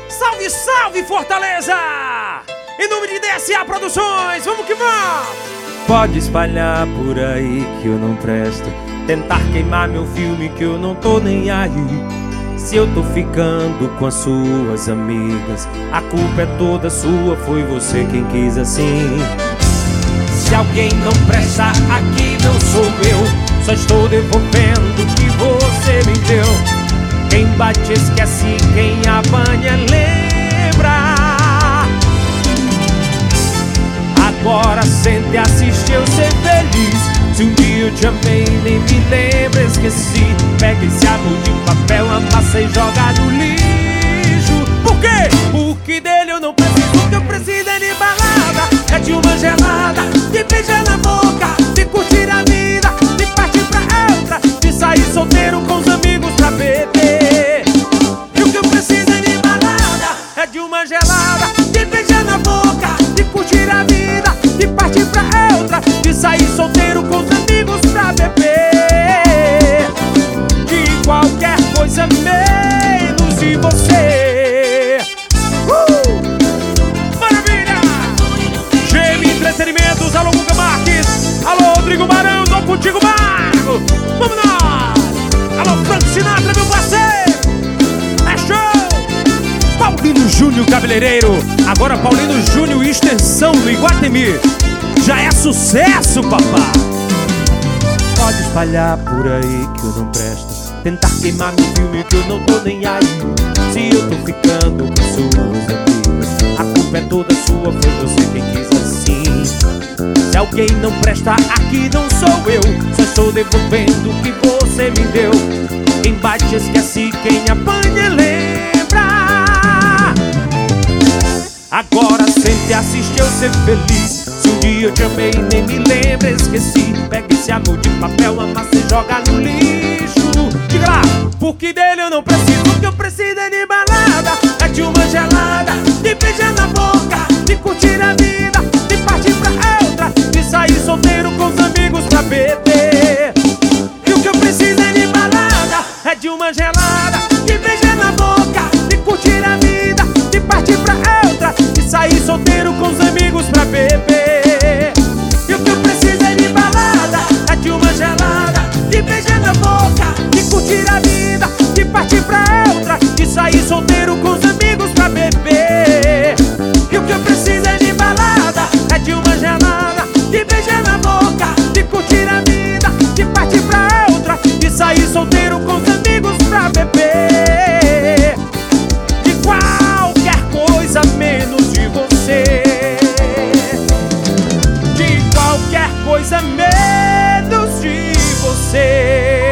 Salve, salve, Fortaleza! Em nome de DSA Produções, vamos que vamos! Pode espalhar por aí que eu não presto, tentar queimar meu filme que eu não tô nem aí. Se eu tô ficando com as suas amigas, a culpa é toda sua, foi você quem quis assim. Se alguém não presta, aqui não sou eu, só estou devolvendo o que você me deu. Quem bate esquece, quem apanha lembra. Agora sente e assiste eu ser feliz. Se um dia eu te amei, nem me lembro, esqueci. Pega esse amor de papel, amassa e joga no lixo. Por quê? Porque dele eu não preciso. O que eu preciso é de balada, é de uma gelada, de beijar na boca, de curtir a vida, de partir pra outra, de sair solteiro com os amigos pra beber. E o que eu preciso é de balada, é de uma gelada, de beijar na boca, de curtir a vida, de partir pra outra, de sair solteiro com os amigos pra beber. De qualquer coisa menos de você. Maravilha! GM Entretenimentos, alô Guga Marques, alô Rodrigo Barão, tô contigo, Marco. Vamos nós! Alô Frank Sinatra, meu parceiro. É show! Paulino Júnior Cabeleireiro, agora Paulino Júnior Extensão do Iguatemi. Já é sucesso, papá! Pode espalhar por aí que eu não presto, tentar queimar meu filme que eu não tô nem aí. Se eu tô ficando com suas amigas, a culpa é toda sua, foi você quem quis assim. Se alguém não presta, aqui não sou eu, só estou devolvendo o que você me deu. Quem bate esquece, quem apanha lembra. Agora sente e assiste eu ser feliz. Se um dia eu te amei, nem me lembro, esqueci. Pega esse amor de papel, amassa e joga no lixo. Diga lá, porque dele eu não preciso. O que eu preciso é de balada, é de uma gelada, de beijar na boca, de curtir a vida, de partir pra outra, de sair solteiro com os amigos pra beber. E o que eu preciso é de balada, é de uma gelada, de beijar na boca, de curtir a vida, de partir pra outra, de sair solteiro com os amigos pra beber. E o que eu preciso é de balada, é de uma gelada, de beijar na boca, de curtir a vida, de partir pra outra, de sair solteiro com os amigos pra beber. E o que eu preciso é de balada, é de uma gelada, de beijar na boca, de curtir a vida, de partir pra outra, de sair solteiro com os amigos pra beber. De qualquer coisa menos de você. De qualquer coisa menos de você.